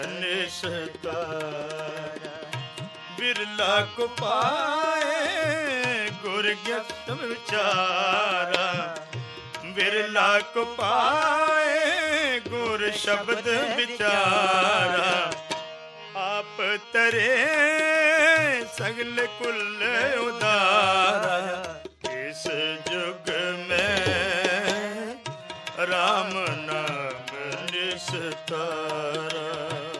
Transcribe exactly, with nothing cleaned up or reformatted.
ਨਿਸਤਾਰਾ। ਬਿਰਲਾ ਕੋ ਪਾਏ ਗੁਰ ਗਿਆਤ ਵਿਚਾਰਾ, ਬਿਰਲਾ ਕੋ ਪਾਏ ਗੁਰ ਸ਼ਬਦ ਵਿਚਾਰਾ। ਆਪ ਤਰੇ ਸਗਲ ਕੁਲ ਉਦਾਰਾ, ਇਸ ਜੁਗ ਮੈਂ ਰਾਮ ਨਾਮ ਨਿਸਤਾਰਾ।